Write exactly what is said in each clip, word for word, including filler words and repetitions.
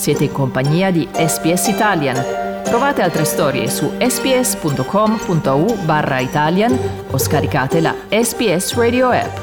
Siete in compagnia di S B S Italian. Trovate altre storie su sbs.com.au barra Italian o scaricate la S B S Radio app.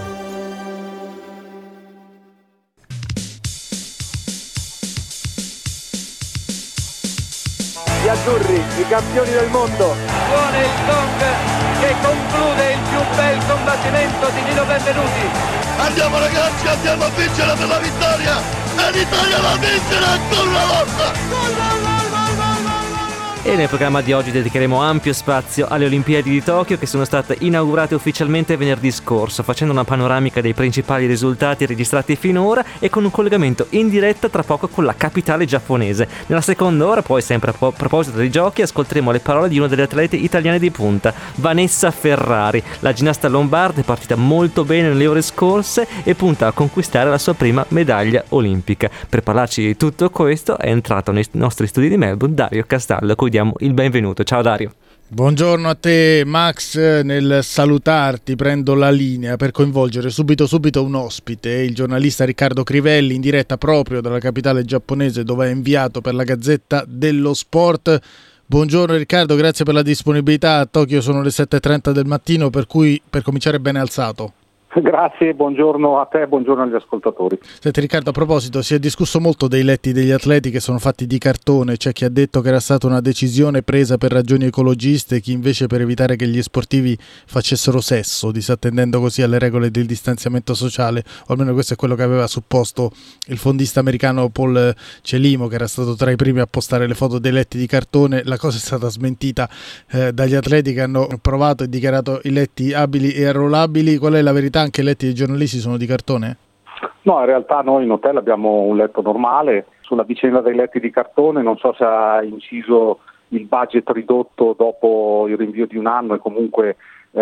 Gli azzurri, i campioni del mondo. Suona il gong che conclude il più bel combattimento di Nino Benvenuti. Andiamo ragazzi, andiamo a vincere per la vittoria! E l'Italia va a vincere ancora una volta! Gol, gol, gol, gol, gol, gol. E nel programma di oggi dedicheremo ampio spazio alle Olimpiadi di Tokyo, che sono state inaugurate ufficialmente venerdì scorso, facendo una panoramica dei principali risultati registrati finora e con un collegamento in diretta tra poco con la capitale giapponese. Nella seconda ora, poi, sempre a po- proposito dei giochi, ascolteremo le parole di una delle atlete italiane di punta, Vanessa Ferrari. La ginnasta lombarda è partita molto bene nelle ore scorse e punta a conquistare la sua prima medaglia olimpica. Per parlarci di tutto questo è entrato nei nostri studi di Melbourne Dario Castaldo, a cui diamo il benvenuto. Ciao Dario. Buongiorno a te Max. Nel salutarti prendo la linea per coinvolgere subito subito un ospite, il giornalista Riccardo Crivelli, in diretta proprio dalla capitale giapponese, dove è inviato per la Gazzetta dello Sport. Buongiorno Riccardo, grazie per la disponibilità. A Tokyo sono le sette e trenta del mattino, per cui per cominciare bene alzato. Grazie, buongiorno a te, buongiorno agli ascoltatori. Senti Riccardo, a proposito, si è discusso molto dei letti degli atleti che sono fatti di cartone. C'è chi ha detto che era stata una decisione presa per ragioni ecologiste, chi invece per evitare che gli sportivi facessero sesso, disattendendo così alle regole del distanziamento sociale, o almeno questo è quello che aveva supposto il fondista americano Paul Celimo, che era stato tra i primi a postare le foto dei letti di cartone. La cosa è stata smentita eh, dagli atleti che hanno provato e dichiarato i letti abili e arruolabili. Qual è la verità? Anche i letti dei giornalisti sono di cartone? No, in realtà noi in hotel abbiamo un letto normale. Sulla vicenda dei letti di cartone non so se ha inciso il budget ridotto dopo il rinvio di un anno e comunque eh,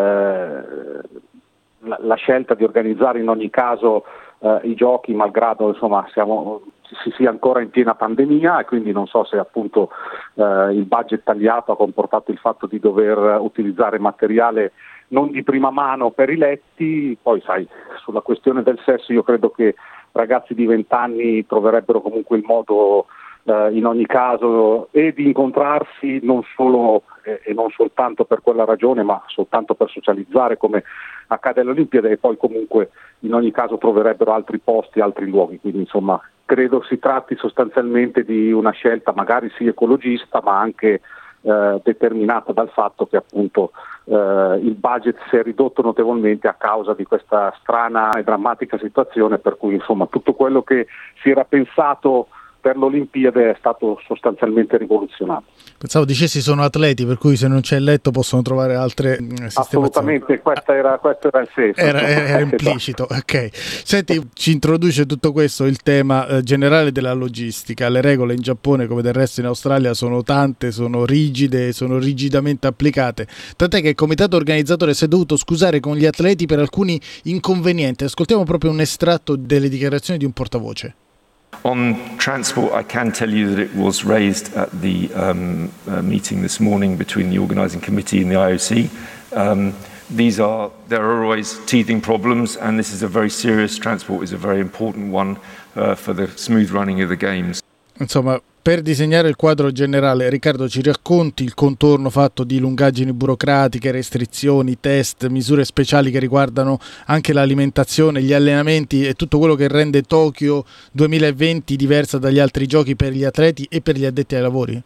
la, la scelta di organizzare in ogni caso eh, i giochi, malgrado insomma siamo, si sia ancora in piena pandemia, e quindi non so se appunto eh, il budget tagliato ha comportato il fatto di dover utilizzare materiale non di prima mano per i letti. Poi sai, sulla questione del sesso io credo che ragazzi di venti anni troverebbero comunque il modo eh, in ogni caso e di incontrarsi non solo eh, e non soltanto per quella ragione, ma soltanto per socializzare come accade alle Olimpiadi, e poi comunque in ogni caso troverebbero altri posti, altri luoghi. Quindi insomma credo si tratti sostanzialmente di una scelta magari sì ecologista, ma anche Eh, determinata dal fatto che appunto eh, il budget si è ridotto notevolmente a causa di questa strana e drammatica situazione, per cui insomma tutto quello che si era pensato per l'Olimpiade è stato sostanzialmente rivoluzionato. Pensavo dicessi sono atleti, per cui se non c'è il letto possono trovare altre sistemazioni. Assolutamente, questa era, questo era il senso. Era, era implicito, ok. Senti, ci introduce tutto questo il tema eh, generale della logistica. Le regole in Giappone, come del resto in Australia, sono tante, sono rigide, sono rigidamente applicate. Tant'è che il comitato organizzatore si è dovuto scusare con gli atleti per alcuni inconvenienti. Ascoltiamo proprio un estratto delle dichiarazioni di un portavoce. On transport, I can tell you that it was raised at the um, uh, meeting this morning between the organising committee and the I O C. Um, these are, there are always teething problems, and this is a very serious, transport is a very important one uh, for the smooth running of the games. Insomma, per disegnare il quadro generale, Riccardo, ci racconti il contorno fatto di lungaggini burocratiche, restrizioni, test, misure speciali che riguardano anche l'alimentazione, gli allenamenti e tutto quello che rende Tokyo duemilaventi diversa dagli altri giochi per gli atleti e per gli addetti ai lavori?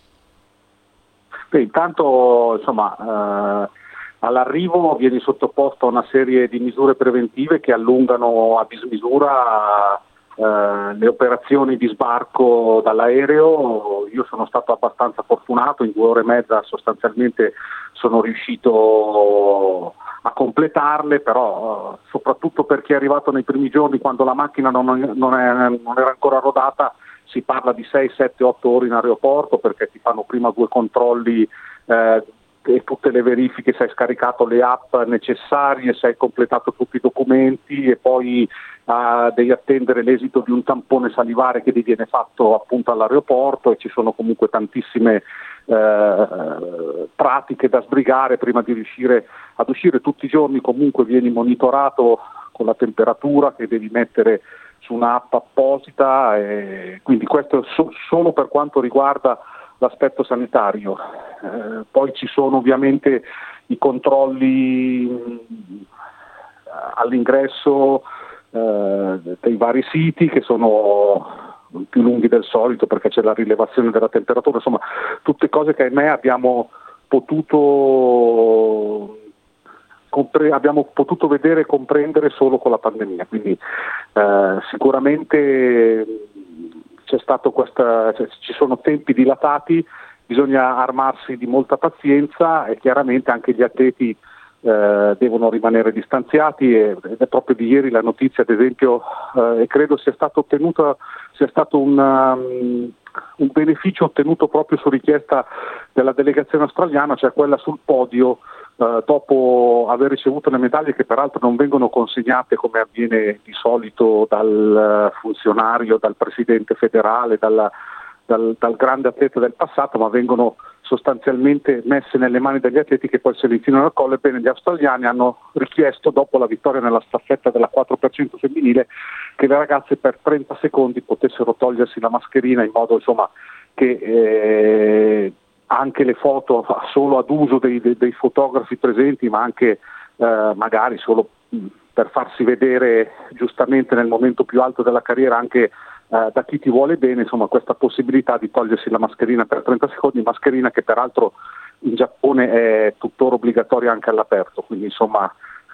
Beh, intanto insomma eh, all'arrivo vieni sottoposto a una serie di misure preventive che allungano a dismisura Uh, le operazioni di sbarco dall'aereo. Io sono stato abbastanza fortunato, in due ore e mezza sostanzialmente sono riuscito a completarle, però uh, soprattutto per chi è arrivato nei primi giorni quando la macchina non, non, è, non era ancora rodata, si parla di sei, sette, otto ore in aeroporto, perché ti fanno prima due controlli eh, e tutte le verifiche, se hai scaricato le app necessarie, se hai completato tutti i documenti, e poi uh, devi attendere l'esito di un tampone salivare che ti viene fatto appunto all'aeroporto, e ci sono comunque tantissime uh, pratiche da sbrigare prima di riuscire ad uscire. Tutti i giorni comunque vieni monitorato con la temperatura che devi mettere su un'app apposita, e quindi questo so, solo per quanto riguarda l'aspetto sanitario. Eh, poi ci sono ovviamente i controlli mh, all'ingresso eh, dei vari siti, che sono più lunghi del solito perché c'è la rilevazione della temperatura, insomma tutte cose che ahimè abbiamo potuto compre- abbiamo potuto vedere e comprendere solo con la pandemia, quindi eh, sicuramente c'è stato questa, cioè, ci sono tempi dilatati, bisogna armarsi di molta pazienza e chiaramente anche gli atleti Eh, devono rimanere distanziati, e, ed è proprio di ieri la notizia, ad esempio, eh, e credo sia stato ottenuto sia stato un, um, un beneficio ottenuto proprio su richiesta della delegazione australiana, cioè quella sul podio eh, dopo aver ricevuto le medaglie, che peraltro non vengono consegnate come avviene di solito dal funzionario, dal presidente federale, dalla, dal, dal grande atleta del passato, ma vengono sostanzialmente messe nelle mani degli atleti che poi se le infilano al collo. Ebbene, gli australiani hanno richiesto, dopo la vittoria nella staffetta della quattro per cento femminile, che le ragazze per trenta secondi potessero togliersi la mascherina, in modo insomma che eh, anche le foto solo ad uso dei, dei, dei fotografi presenti, ma anche eh, magari solo per farsi vedere giustamente nel momento più alto della carriera anche Uh, da chi ti vuole bene, insomma, questa possibilità di togliersi la mascherina per trenta secondi, mascherina che peraltro in Giappone è tuttora obbligatoria anche all'aperto, quindi insomma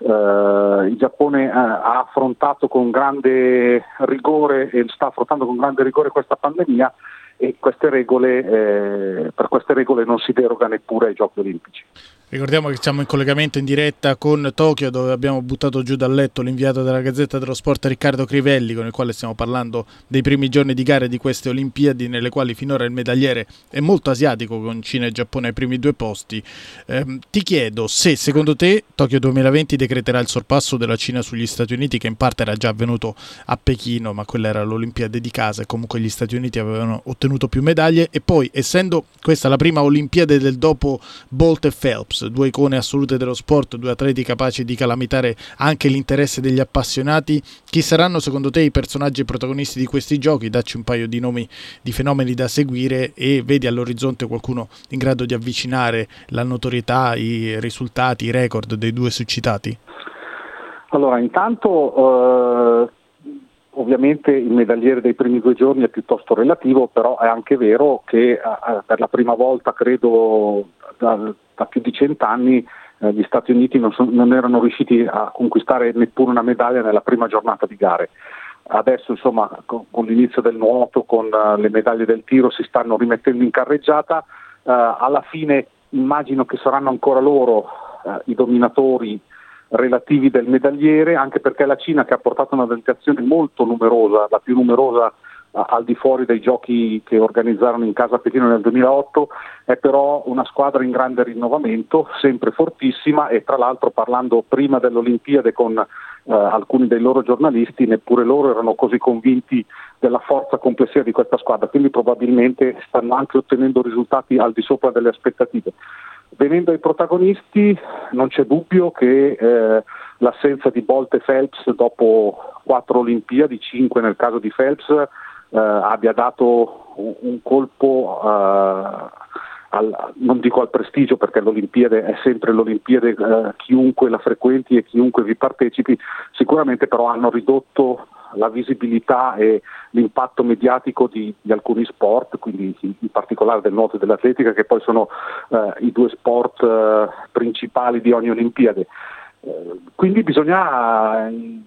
uh, il Giappone uh, ha affrontato con grande rigore e sta affrontando con grande rigore questa pandemia, e queste regole, eh, per queste regole non si deroga neppure ai Giochi Olimpici. Ricordiamo che siamo in collegamento in diretta con Tokyo, dove abbiamo buttato giù dal letto l'inviato della Gazzetta dello Sport Riccardo Crivelli, con il quale stiamo parlando dei primi giorni di gare di queste Olimpiadi, nelle quali finora il medagliere è molto asiatico, con Cina e Giappone ai primi due posti. Eh, ti chiedo se secondo te Tokyo duemilaventi decreterà il sorpasso della Cina sugli Stati Uniti, che in parte era già avvenuto a Pechino, ma quella era l'Olimpiade di casa e comunque gli Stati Uniti avevano ottenuto più medaglie, e poi, essendo questa la prima Olimpiade del dopo Bolt e Phelps, due icone assolute dello sport, due atleti capaci di calamitare anche l'interesse degli appassionati, chi saranno secondo te i personaggi e protagonisti di questi giochi? Dacci un paio di nomi di fenomeni da seguire, e vedi all'orizzonte qualcuno in grado di avvicinare la notorietà, i risultati, i record dei due succitati? Allora, intanto eh, ovviamente il medagliere dei primi due giorni è piuttosto relativo, però è anche vero che eh, per la prima volta, credo da, da più di cent'anni, eh, gli Stati Uniti non, so, non erano riusciti a conquistare neppure una medaglia nella prima giornata di gare. Adesso insomma con, con l'inizio del nuoto, con uh, le medaglie del tiro, si stanno rimettendo in carreggiata. Uh, alla fine immagino che saranno ancora loro uh, i dominatori relativi del medagliere, anche perché la Cina, che ha portato una delegazione molto numerosa, la più numerosa uh, al di fuori dei giochi che organizzarono in casa a Pechino nel duemilaotto, è però una squadra in grande rinnovamento, sempre fortissima, e tra l'altro, parlando prima dell'Olimpiade con uh, alcuni dei loro giornalisti, neppure loro erano così convinti della forza complessiva di questa squadra, quindi probabilmente stanno anche ottenendo risultati al di sopra delle aspettative. Venendo ai protagonisti, non c'è dubbio che eh, l'assenza di Bolt e Phelps dopo quattro Olimpiadi, cinque nel caso di Phelps, eh, abbia dato un, un colpo, eh, al, non dico al prestigio, perché l'Olimpiade è sempre l'Olimpiade, eh, chiunque la frequenti e chiunque vi partecipi, sicuramente però hanno ridotto la visibilità e l'impatto mediatico di, di alcuni sport, quindi in particolare del nuoto e dell'atletica, che poi sono eh, i due sport eh, principali di ogni Olimpiade. Eh, quindi bisogna, in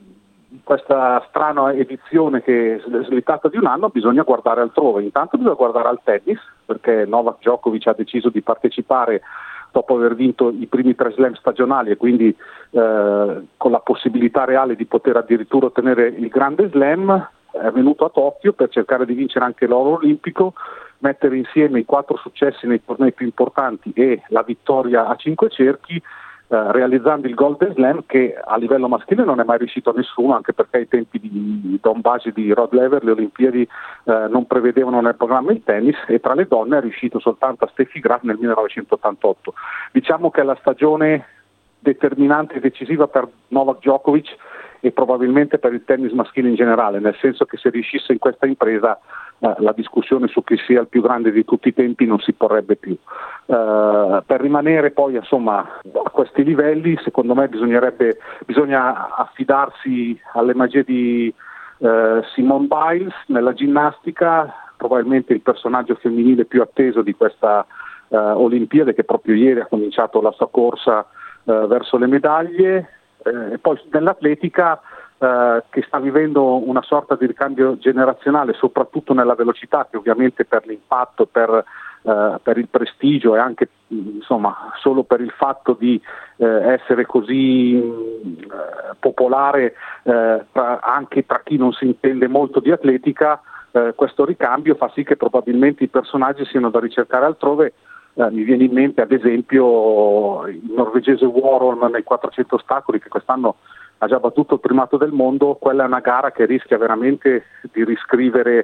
questa strana edizione che è slittata di un anno, bisogna guardare altrove. Intanto bisogna guardare al tennis, perché Novak Djokovic ha deciso di partecipare dopo aver vinto i primi tre slam stagionali, e quindi eh, con la possibilità reale di poter addirittura ottenere il grande slam. È venuto a Tokyo per cercare di vincere anche l'oro olimpico, mettere insieme i quattro successi nei tornei più importanti e la vittoria a cinque cerchi, eh, realizzando il Golden Slam, che a livello maschile non è mai riuscito a nessuno, anche perché ai tempi di Don Basi e di Rod Laver le Olimpiadi eh, non prevedevano nel programma il tennis, e tra le donne è riuscito soltanto a Steffi Graf nel millenovecentottantotto. Diciamo che è la stagione determinante e decisiva per Novak Djokovic, e probabilmente per il tennis maschile in generale, nel senso che se riuscisse in questa impresa eh, la discussione su chi sia il più grande di tutti i tempi non si porrebbe più. Eh, per rimanere poi insomma a questi livelli, secondo me bisognerebbe bisogna affidarsi alle magie di eh, Simone Biles nella ginnastica, probabilmente il personaggio femminile più atteso di questa eh, Olimpiade, che proprio ieri ha cominciato la sua corsa eh, verso le medaglie, eh, e poi nell'atletica eh, che sta vivendo una sorta di ricambio generazionale, soprattutto nella velocità, che ovviamente per l'impatto, per, eh, per il prestigio e anche insomma solo per il fatto di eh, essere così eh, popolare eh, tra, anche tra chi non si intende molto di atletica, eh, questo ricambio fa sì che probabilmente i personaggi siano da ricercare altrove. Eh, mi viene in mente ad esempio il norvegese Warholm nei quattrocento ostacoli, che quest'anno ha già battuto il primato del mondo. Quella è una gara che rischia veramente di riscrivere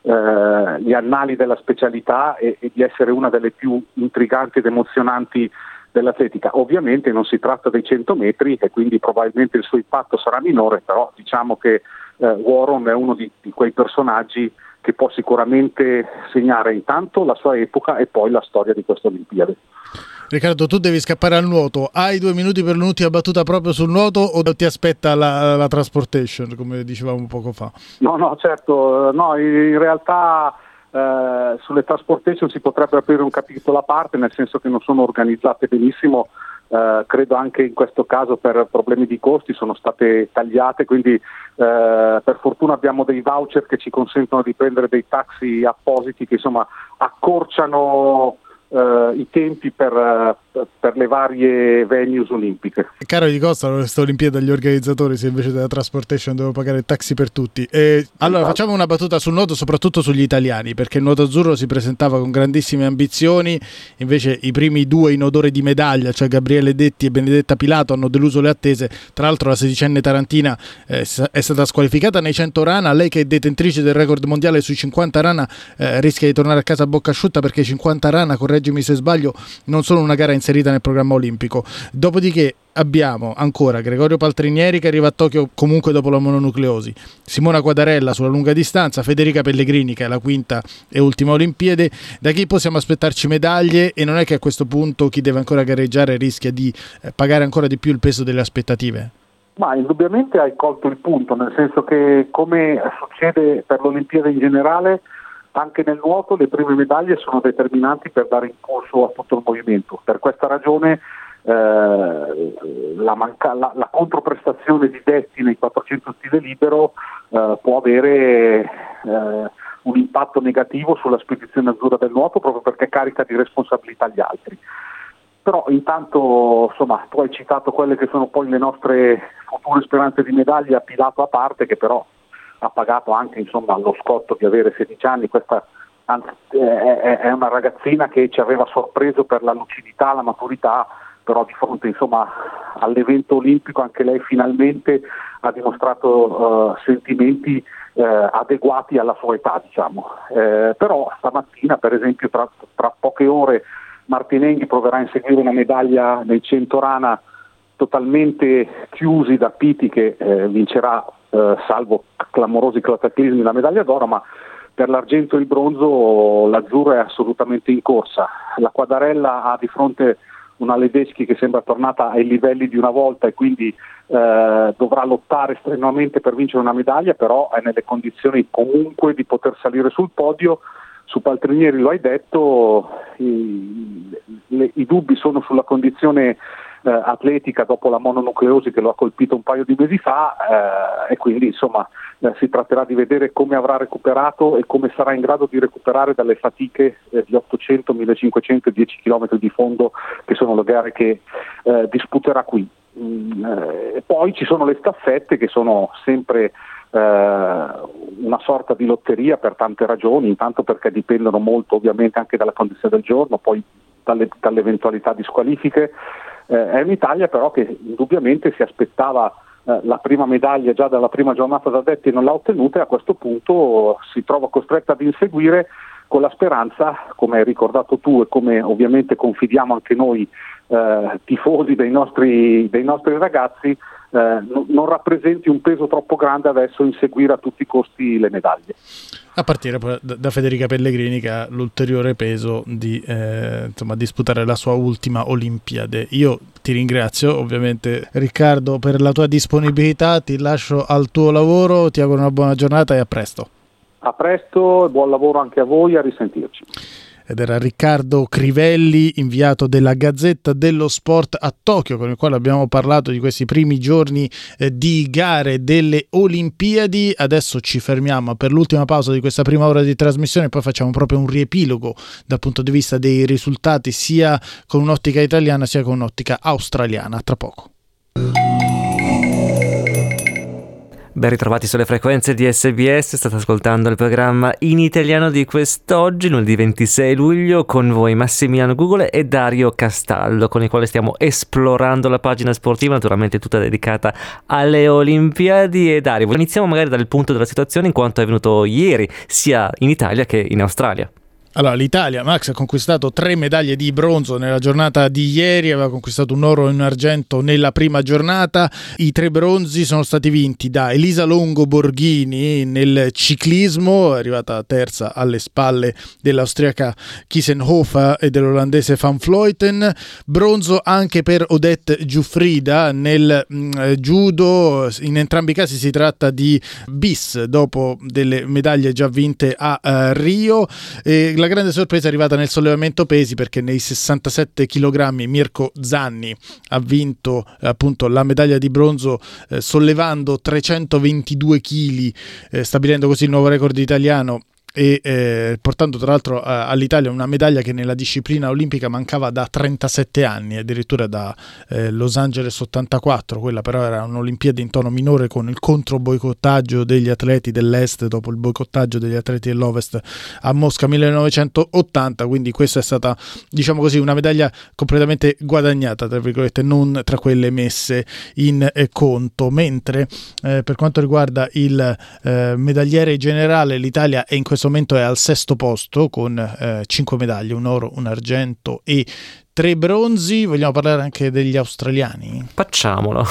eh, gli annali della specialità e, e di essere una delle più intriganti ed emozionanti dell'atletica. Ovviamente non si tratta dei cento metri e quindi probabilmente il suo impatto sarà minore, però diciamo che eh, Warholm è uno di, di quei personaggi che può sicuramente segnare intanto la sua epoca e poi la storia di questa Olimpiade. Riccardo, tu devi scappare al nuoto, hai due minuti per l'ultima battuta proprio sul nuoto o ti aspetta la, la transportation, come dicevamo poco fa? No, no, certo, no, in realtà eh, sulle transportation si potrebbe aprire un capitolo a parte, nel senso che non sono organizzate benissimo. Uh, credo anche in questo caso per problemi di costi sono state tagliate, quindi uh, per fortuna abbiamo dei voucher che ci consentono di prendere dei taxi appositi che insomma accorciano uh, i tempi per, uh, per le varie venues olimpiche. Caro di Costa, questa Olimpiade agli organizzatori, se invece della transportation devo pagare il taxi per tutti. E allora esatto. Facciamo una battuta sul nuoto, soprattutto sugli italiani, perché il nuoto azzurro si presentava con grandissime ambizioni, invece i primi due in odore di medaglia, cioè Gabriele Detti e Benedetta Pilato, hanno deluso le attese. Tra l'altro la sedicenne tarantina eh, è stata squalificata nei cento rana. Lei, che è detentrice del record mondiale sui cinquanta rana, eh, rischia di tornare a casa a bocca asciutta, perché i cinquanta rana, correggimi se sbaglio, non sono una gara inserita nel programma olimpico. Dopodiché abbiamo ancora Gregorio Paltrinieri, che arriva a Tokyo comunque dopo la mononucleosi, Simona Quadarella sulla lunga distanza, Federica Pellegrini, che è la quinta e ultima Olimpiade. Da chi possiamo aspettarci medaglie? E non è che a questo punto chi deve ancora gareggiare rischia di eh, pagare ancora di più il peso delle aspettative? Ma indubbiamente hai colto il punto, nel senso che, come succede per l'Olimpiade in generale, anche nel nuoto le prime medaglie sono determinanti per dare impulso a tutto il movimento. Per questa ragione eh, la, manca- la, la controprestazione di Detti nei quattrocento stile libero eh, può avere eh, un impatto negativo sulla spedizione azzurra del nuoto, proprio perché carica di responsabilità gli altri. Però intanto, insomma, tu hai citato quelle che sono poi le nostre future speranze di medaglia, Pilato a parte, che però ha pagato anche insomma lo scotto di avere sedici anni. Questa anzi, è, è una ragazzina che ci aveva sorpreso per la lucidità, la maturità, però di fronte insomma all'evento olimpico anche lei finalmente ha dimostrato uh, sentimenti uh, adeguati alla sua età, diciamo. Eh, però stamattina, per esempio, tra, tra poche ore Martinenghi proverà a inseguire una medaglia nei cento rana totalmente chiusi da Piti, che eh, vincerà eh, salvo clamorosi cataclismi la medaglia d'oro, ma per l'argento e il bronzo l'azzurro è assolutamente in corsa. La Quadarella ha di fronte una Ledecky che sembra tornata ai livelli di una volta e quindi eh, dovrà lottare strenuamente per vincere una medaglia, però è nelle condizioni comunque di poter salire sul podio. Su Paltrinieri lo hai detto, i, le, i dubbi sono sulla condizione eh, atletica dopo la mononucleosi che lo ha colpito un paio di mesi fa eh, e quindi insomma eh, si tratterà di vedere come avrà recuperato e come sarà in grado di recuperare dalle fatiche eh, di ottocento, millecinquecento e dieci chilometri di fondo, che sono le gare che eh, disputerà qui. Mm, eh, poi ci sono le staffette, che sono sempre una sorta di lotteria per tante ragioni, intanto perché dipendono molto ovviamente anche dalla condizione del giorno, poi dalle, dall'eventualità di squalifiche. Eh, è un'Italia però che indubbiamente si aspettava eh, la prima medaglia già dalla prima giornata da Detti e non l'ha ottenuta, e a questo punto si trova costretta ad inseguire con la speranza, come hai ricordato tu e come ovviamente confidiamo anche noi eh, tifosi dei nostri, dei nostri ragazzi, non, non rappresenti un peso troppo grande adesso inseguire a tutti i costi le medaglie. A partire da, da Federica Pellegrini, che ha l'ulteriore peso di eh, insomma, disputare la sua ultima Olimpiade. Io ti ringrazio ovviamente, Riccardo, per la tua disponibilità, ti lascio al tuo lavoro, ti auguro una buona giornata e a presto. A presto e buon lavoro anche a voi, a risentirci. Ed era Riccardo Crivelli, inviato della Gazzetta dello Sport a Tokyo, con il quale abbiamo parlato di questi primi giorni eh, di gare delle Olimpiadi. Adesso ci fermiamo per l'ultima pausa di questa prima ora di trasmissione e poi facciamo proprio un riepilogo dal punto di vista dei risultati, sia con un'ottica italiana sia con un'ottica australiana. Tra poco. Ben ritrovati sulle frequenze di S B S, state ascoltando il programma in italiano di quest'oggi, lunedì ventisei luglio, con voi Massimiliano Gugole e Dario Castaldo, con i quali stiamo esplorando la pagina sportiva, naturalmente tutta dedicata alle Olimpiadi. E Dario, iniziamo magari dal punto della situazione in quanto è venuto ieri, sia in Italia che in Australia. Allora, l'Italia, Max, ha conquistato tre medaglie di bronzo nella giornata di ieri, aveva conquistato un oro e un argento nella prima giornata. I tre bronzi sono stati vinti da Elisa Longo Borghini nel ciclismo, è arrivata terza alle spalle dell'austriaca Kiesenhofer e dell'olandese Van Vleuten. Bronzo anche per Odette Giuffrida nel mh, judo. In entrambi i casi si tratta di bis dopo delle medaglie già vinte a uh, Rio. E la grande sorpresa è arrivata nel sollevamento pesi, perché nei sessantasette chilogrammi Mirko Zanni ha vinto eh, appunto la medaglia di bronzo eh, sollevando trecentoventidue chili, eh, stabilendo così il nuovo record italiano e eh, portando tra l'altro eh, all'Italia una medaglia che nella disciplina olimpica mancava da trentasette anni, addirittura da eh, Los Angeles ottantaquattro. Quella però era un'Olimpiade in tono minore, con il contro boicottaggio degli atleti dell'est dopo il boicottaggio degli atleti dell'ovest a Mosca millenovecentottanta, quindi questa è stata, diciamo così, una medaglia completamente guadagnata, tra virgolette, non tra quelle messe in eh, conto. Mentre eh, per quanto riguarda il eh, medagliere generale, l'Italia è in questo momento è al sesto posto con eh, cinque medaglie, un oro, un argento e tre bronzi. Vogliamo parlare anche degli australiani? Facciamolo.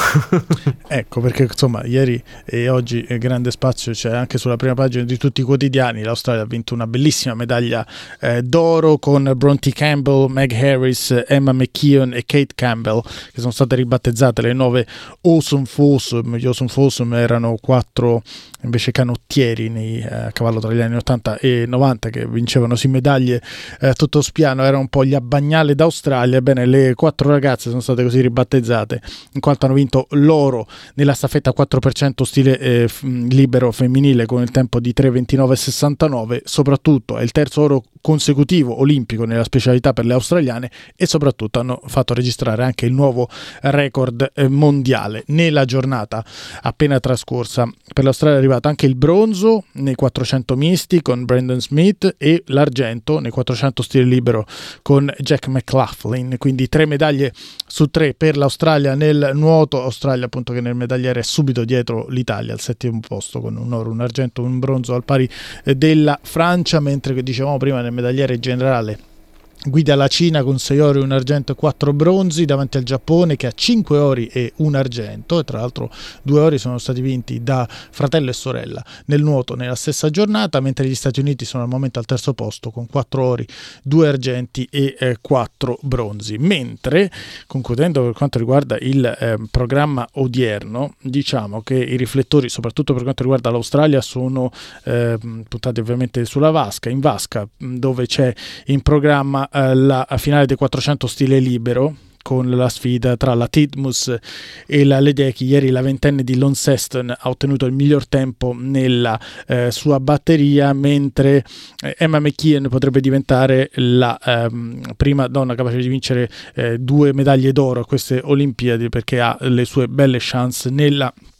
Ecco, perché insomma ieri e oggi eh, grande spazio c'è anche sulla prima pagina di tutti i quotidiani. L'Australia ha vinto una bellissima medaglia eh, d'oro con Bronte Campbell, Meg Harris, Emma McKeon e Kate Campbell, che sono state ribattezzate le nuove Awesome Foursome. Gli Awesome Foursome erano quattro invece canottieri nei eh, cavallo tra gli anni ottanta e novanta, che vincevano sì medaglie eh, tutto spiano, era un po' gli Abbagnale d'Australia. Ebbene, le quattro ragazze sono state così ribattezzate in quanto hanno vinto l'oro nella staffetta quattro per cento stile eh, f- libero femminile con il tempo di tre ventinove sessantanove. Soprattutto è il terzo oro consecutivo olimpico nella specialità per le australiane, e soprattutto hanno fatto registrare anche il nuovo record eh, mondiale. Nella giornata appena trascorsa per l'Australia è arrivato anche il bronzo nei quattrocento misti con Brandon Smith e l'argento nei quattrocento stile libero con Jack McLaughlin. Quindi tre medaglie su tre per l'Australia nel nuoto. Australia appunto che nel medagliere è subito dietro l'Italia al settimo posto con un oro, un argento, un bronzo al pari della Francia, mentre, che dicevamo prima, nel medagliere generale guida la Cina con sei ori, un argento e quattro bronzi, davanti al Giappone che ha cinque ori e un argento, e tra l'altro due ori sono stati vinti da fratello e sorella nel nuoto nella stessa giornata, mentre gli Stati Uniti sono al momento al terzo posto con quattro ori, due argenti e eh, quattro bronzi. Mentre, concludendo per quanto riguarda il eh, programma odierno, diciamo che i riflettori, soprattutto per quanto riguarda l'Australia, sono eh, puntati ovviamente sulla vasca, in vasca, dove c'è in programma la finale dei quattrocento stile libero con la sfida tra la Titmus e la Ledecky. Ieri la ventenne di Launceston ha ottenuto il miglior tempo nella eh, sua batteria, mentre eh, Emma McKeon potrebbe diventare la ehm, prima donna capace di vincere eh, due medaglie d'oro a queste Olimpiadi, perché ha le sue belle chance nella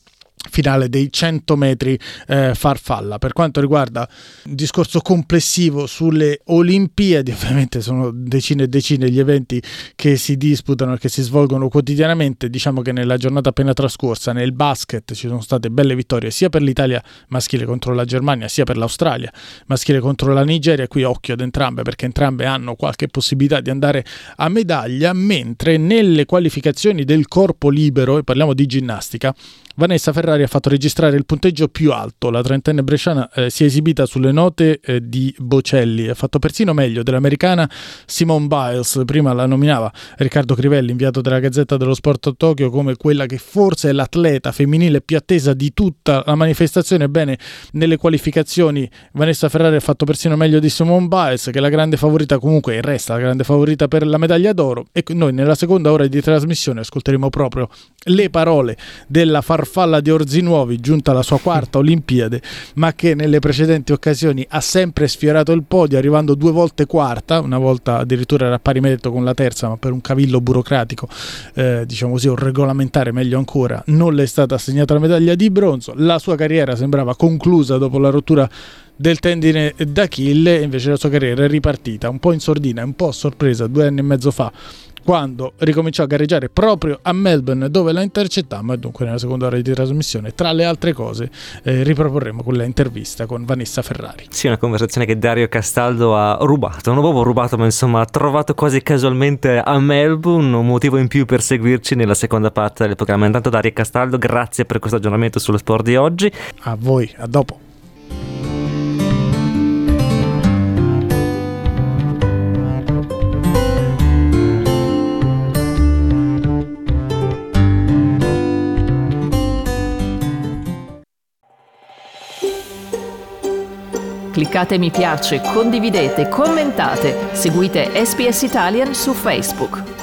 finale dei cento metri eh, farfalla. Per quanto riguarda il discorso complessivo sulle Olimpiadi, ovviamente sono decine e decine gli eventi che si disputano e che si svolgono quotidianamente. Diciamo che nella giornata appena trascorsa nel basket ci sono state belle vittorie sia per l'Italia maschile contro la Germania, sia per l'Australia maschile contro la Nigeria. Qui occhio ad entrambe, perché entrambe hanno qualche possibilità di andare a medaglia, mentre nelle qualificazioni del corpo libero, e parliamo di ginnastica, Vanessa Ferrari ha fatto registrare il punteggio più alto. La trentenne bresciana eh, si è esibita sulle note eh, di Bocelli, ha fatto persino meglio dell'americana Simone Biles. Prima la nominava Riccardo Crivelli, inviato della Gazzetta dello Sport a Tokyo, come quella che forse è l'atleta femminile più attesa di tutta la manifestazione. Ebbene, nelle qualificazioni Vanessa Ferrari ha fatto persino meglio di Simone Biles, che è la grande favorita, comunque resta la grande favorita per la medaglia d'oro. E noi nella seconda ora di trasmissione ascolteremo proprio le parole della farfalla di Orzinuovi, giunta alla sua quarta Olimpiade, ma che nelle precedenti occasioni ha sempre sfiorato il podio, arrivando due volte quarta, una volta addirittura era a pari merito con la terza, ma per un cavillo burocratico, eh, diciamo così, un regolamentare meglio ancora, non le è stata assegnata la medaglia di bronzo. La sua carriera sembrava conclusa dopo la rottura del tendine d'Achille, invece la sua carriera è ripartita un po' in sordina, un po' a sorpresa due anni e mezzo fa, quando ricominciò a gareggiare proprio a Melbourne, dove la intercettammo. E dunque nella seconda ora di trasmissione, tra le altre cose, eh, riproporremo quella intervista con Vanessa Ferrari. Sì, una conversazione che Dario Castaldo ha rubato, non proprio rubato, ma insomma ha trovato quasi casualmente a Melbourne, un motivo in più per seguirci nella seconda parte del programma. Intanto Dario Castaldo, grazie per questo aggiornamento sullo sport di oggi. A voi, a dopo. Cliccate mi piace, condividete, commentate, seguite S B S Italian su Facebook.